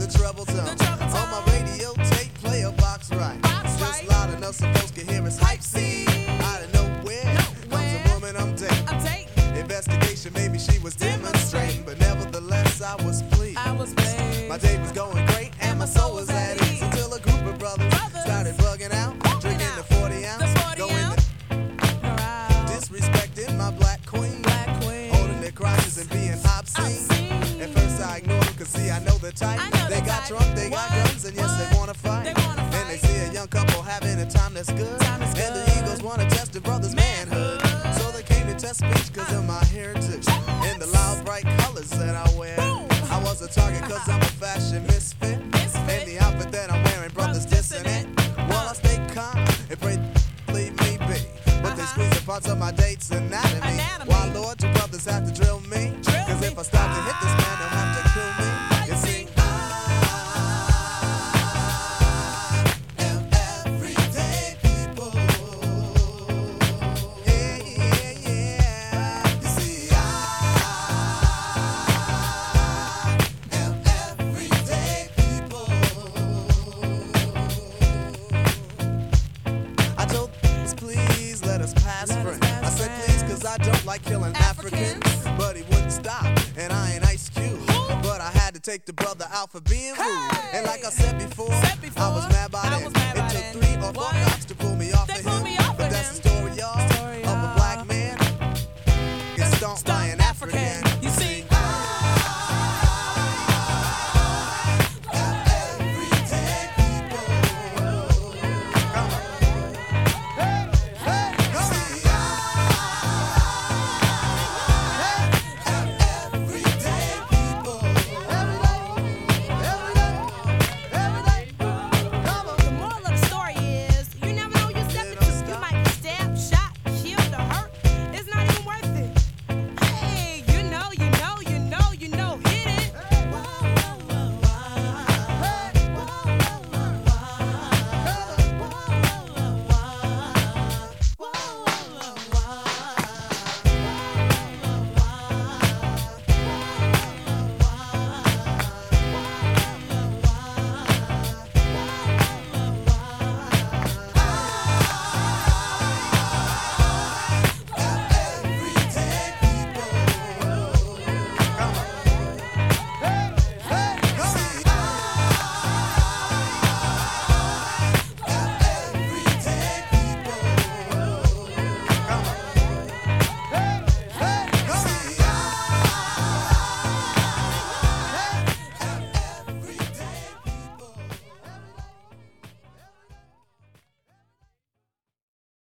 treble tone. On my radio tape, play a box right. Just loud enough so folks can hear us hype scene. Out of nowhere comes a woman I'm dating. Investigation, maybe she was demonstrating, but nevertheless I was pleased. My day was going great and my soul was at ease until a group of brothers started bugging out, drinking the 40 ounce, going disrespecting my black queen, holding their crotches and being obscene. At first I ignored them, cause see I know the type. They got drunk, they got guns, and yes they wanna fight. And they see a young couple having a time that's good, and the egos wanna test the brother's manhood. So they came to test speech cause of my heritage and the loud bright colors that I wear. I was a target cause I'm a fashion misfit, and the outfit that I'm wearing, brothers dissonant. Well I stay calm and pray leave me be, but they squeeze the parts of my date's anatomy. Why Lord, you brothers have to drill me, cause if I stop to hit this man they'll have to kill me. You see I am everyday people. Yeah, yeah, yeah. You see I am everyday people. I told us please let us pass friends. I said please cause I don't like killing Africans. But he wouldn't stop, and I ain't Ice Cube. But I had to take the brother out for being rude. And like I said before, I was mad by then. It took 3 or 4 cops to pull me off of him. But that's the story, y'all, of a black man gets stomped by an African.